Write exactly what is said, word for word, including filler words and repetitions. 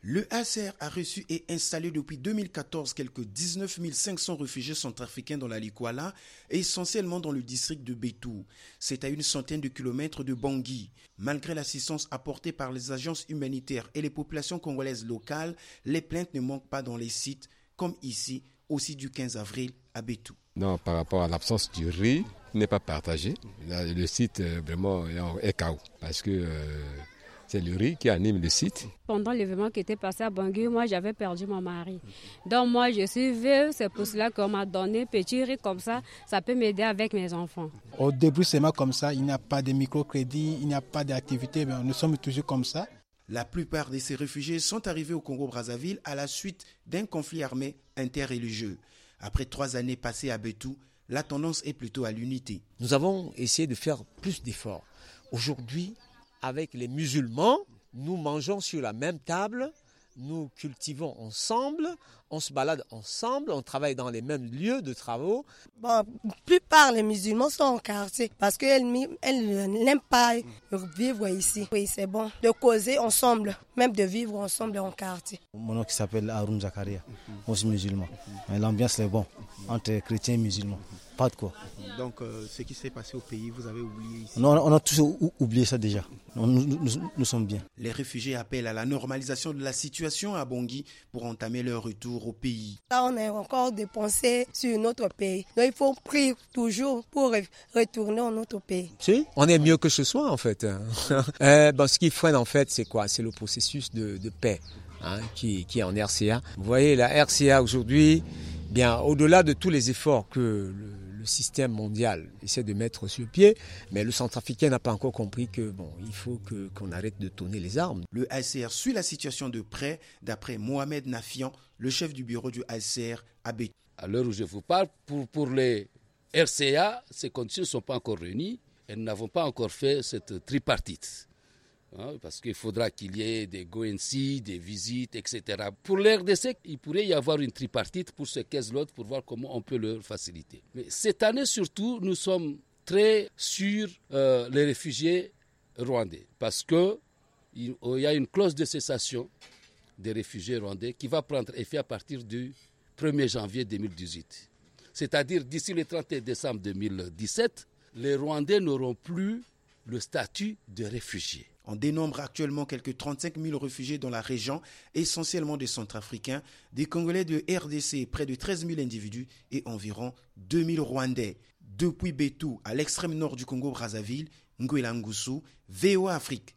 Le H C R a reçu et installé depuis deux mille quatorze quelques dix-neuf mille cinq cents réfugiés centrafricains dans la Likuala, essentiellement dans le district de Betou. C'est à une centaine de kilomètres de Bangui. Malgré l'assistance apportée par les agences humanitaires et les populations congolaises locales, les plaintes ne manquent pas dans les sites, comme ici, aussi du quinze avril à Betou. Non, par rapport à l'absence du riz, il n'est pas partagé. Le site vraiment est K O parce que euh, c'est le riz qui anime le site. Pendant l'événement qui était passé à Bangui, moi j'avais perdu mon mari. Donc moi je suis veuve, c'est pour cela qu'on m'a donné petit riz comme ça, ça peut m'aider avec mes enfants. Au débroussaillement comme ça, il n'y a pas de microcrédit, il n'y a pas d'activité, mais nous sommes toujours comme ça. La plupart de ces réfugiés sont arrivés au Congo-Brazzaville à la suite d'un conflit armé interreligieux. Après trois années passées à Betou, la tendance est plutôt à l'unité. Nous avons essayé de faire plus d'efforts. Aujourd'hui, avec les musulmans, nous mangeons sur la même table, nous cultivons ensemble, on se balade ensemble, on travaille dans les mêmes lieux de travaux. Bon, la plupart des musulmans sont en quartier parce qu'elles n'aiment pas vivre ici. Oui, c'est bon de causer ensemble, même de vivre ensemble en quartier. Mon nom qui s'appelle Haroun Zakaria, moi aussi musulman. Mais l'ambiance est bonne entre chrétiens et musulmans. Pas de quoi. Donc, euh, ce qui s'est passé au pays, vous avez oublié ici? Non, on a tous oublié ça déjà. Nous, nous, nous, nous sommes bien. Les réfugiés appellent à la normalisation de la situation à Bangui pour entamer leur retour au pays. Là, on est encore dépensé sur notre pays. Donc, il faut prier toujours pour retourner dans notre pays. Si, on est mieux que ce soit en fait. euh, bon, ce qui freine en fait, c'est quoi? C'est le processus de, de paix hein, qui, qui est en R C A. Vous voyez, la R C A aujourd'hui, bien au-delà de tous les efforts que le Le système mondial essaie de mettre sur pied, mais le centrafricain n'a pas encore compris que bon, il faut que, qu'on arrête de tourner les armes. Le H C R suit la situation de près, d'après Mohamed Nafian, le chef du bureau du H C R à Betou. À l'heure où je vous parle, pour, pour les R C A, ces conditions ne sont pas encore réunies et nous n'avons pas encore fait cette tripartite. Hein, parce qu'il faudra qu'il y ait des G O N C, des visites, et cetera. Pour l'R D C, il pourrait y avoir une tripartite pour ce quinze-lot pour voir comment on peut leur faciliter. Mais cette année surtout, nous sommes très sur euh, les réfugiés rwandais parce qu'il y a une clause de cessation des réfugiés rwandais qui va prendre effet à partir du premier janvier deux mille dix-huit. C'est-à-dire d'ici le trente et un décembre deux mille dix-sept, les Rwandais n'auront plus le statut de réfugiés. On dénombre actuellement quelques trente-cinq mille réfugiés dans la région, essentiellement des Centrafricains, des Congolais de R D C, près de treize mille individus et environ deux mille Rwandais. Depuis Betou, à l'extrême nord du Congo-Brazzaville, Ngwela Ngusu, V O A Afrique.